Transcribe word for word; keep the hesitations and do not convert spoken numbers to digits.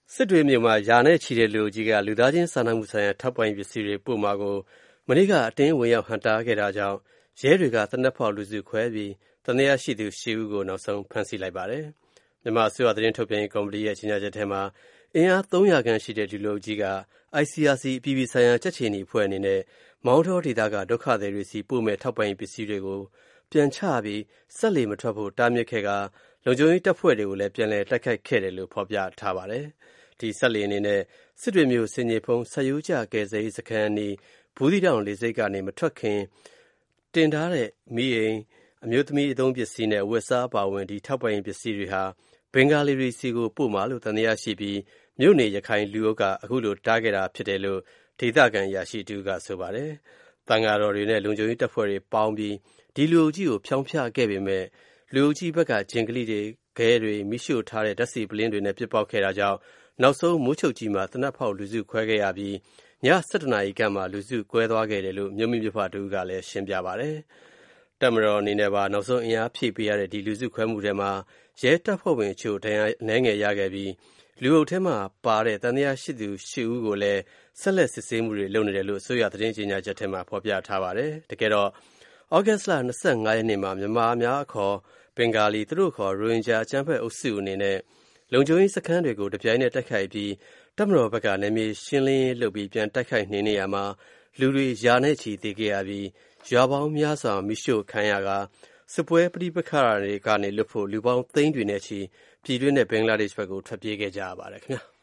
စစ်တွေမြို့မှာယာနဲ့ချီတဲ့လူအုပ်ကြီးကလူသားချင်းစာနာမှုဆိုင်ရာထောက်ပံ့ရေးပစ္စည်းတွေပို့မှာကိုမနေ့ကအတင်းဝင်ရောက်ဟန့်တားခဲ့တာကြောင့်ရဲတွေကသေနတ်ဖောက်လူစုခွဲပြီးသံသယရှိသူရှစ်ဦးကိုနောက်ဆုံးဖမ်းဆီးလိုက်ပါတယ်။မြန်မာအစိုးရသတင်းထုတ်ပြန်ရေးကော်မတီရဲ့ကြေညာချက်ထဲမှာအင်အားသုံးရာခန့်ရှိတဲ့ဒီလူအုပ်ကြီးက အိုင် စီ အာർ စီ အပြည်ပြည်ဆိုင်ရာကြက်ခြေနီအဖွဲ့အနေနဲ့မောင်းတောဒေသကဒုက္ခသည်တွေစီပို့မဲ့ထောက်ပံ့ရေးပစ္စည်းတွေကိုပြန်ချပြီးဆက်လေမထွက်ဖို့တားမြစ်ခဲ့ကလုံခြုံရေးတပ်ဖွဲ့တွေကိုလည်းပြန်လည်တိုက်ခိုက်ခဲ့တယ်လို့ဖော်ပြထားပါတယ်။ဒီဆက်လေအနေနဲ့စစ်တွေမျိုးစင်ကြီးဖုံးဆက်ယူကြကယ်ဆယ်ရေးစခန်းနီးဘူးသီးတောင်လေဆိပ်ကနေမထွက်ခင်တင်ထားတဲ့မီးအိမ်အမျိုးသမီးအသုံးပစ္စည်းနဲ့ဝတ်စားပါဝင်ဒီထောက်ပံ့ရေးပစ္စည်းတွေဟာဘင်္ဂါလီတွေစီကိုပို့မှာလို့တန်တရားရှိပြီးမြို့နေရခိုင်လူအုပ်ကအခုလိုတားခဲ့တာဖြစ်တယ်လို့ဒေသခံရရှိသူကဆိုပါတယ်။တန်ဃာတော်တွေနဲ့လုံခြုံရေးတပ်ဖွဲ့တွေပေါင်းပြီးဒီလူအုပ်ကြီးကိုဖျောင်းဖျခဲ့ပေမဲ့လူအုပ်ကြီးဘက်ကဂျင်ကလိတွေခဲတွေမိရှို့ထားတဲ့ဓာတ်ဆီပလင်းတွေနဲ့ပစ်ပေါက်ခဲ့တာကြောင့်နောက်ဆုံးမိုးချုပ်ကြီးမှာတနတ်ဖောက်လူစုခွဲခဲ့ရပြီးည၁၁နာရီခန့်မှာလူစုကွဲသွားခဲ့တယ်လို့မြို့မိမြို့ဖတူကလည်းရှင်းပြပါတယ်။တပ်မတော်အနေနဲ့ပါနောက်ဆုံးအင်အားဖြည့်ပေးရတဲ့ဒီလူစုခွဲမှုထဲမှာရဲတပ်ဖွဲ့ဝင်အချို့ဒဏ်ရာအနည်းငယ်ရခဲ့ပြီးလူအုပ်ထဲမှာပါတဲ့တန်တရားရှိသူရှစ်ဦးကိုလည်းဆက်လက်စစ်ဆေးမှုတွေလုပ်နေတယ်လို့အစိုးရသတင်းကြေညာချက်ထဲမှာဖော်ပြထားပါတယ်။တကယ်တော့ဩဂတ်စ်လ၂၅ရက်နေ့မှာမြန်မာများအခေါ်ဘင်္ဂါလီသူတို့ခေါ်ရိုဟင်ဂျာအကြမ်းဖက်အုပ်စုအနေနဲ့လုံခြုံရေးစခန်းတွေကိုတပြိုင်နက်တိုက်ခိုက်ပြီးတပ်မတော်ဘက်ကနယ်မြေရှင်းလင်းရေးလုပ်ပြီးပြန်တိုက်ခိုက်နေနေရမှာလူတွေယာနဲ့ချီသေခဲ့ရပြီးရွာပေါင်းများစွာမိရှို့ခံရကစစ်ပွဲပဋိပက္ခတွေကနေလွတ်ဖို့လူပေါင်းသိန်းတွေနဲ့ချီပြည်တွင်းနဲ့ဘင်္ဂလားဒေ့ရှ်ဘက်ကိုထွက်ပြေးခဲ့ကြရပါတယ်ခင်ဗျာ။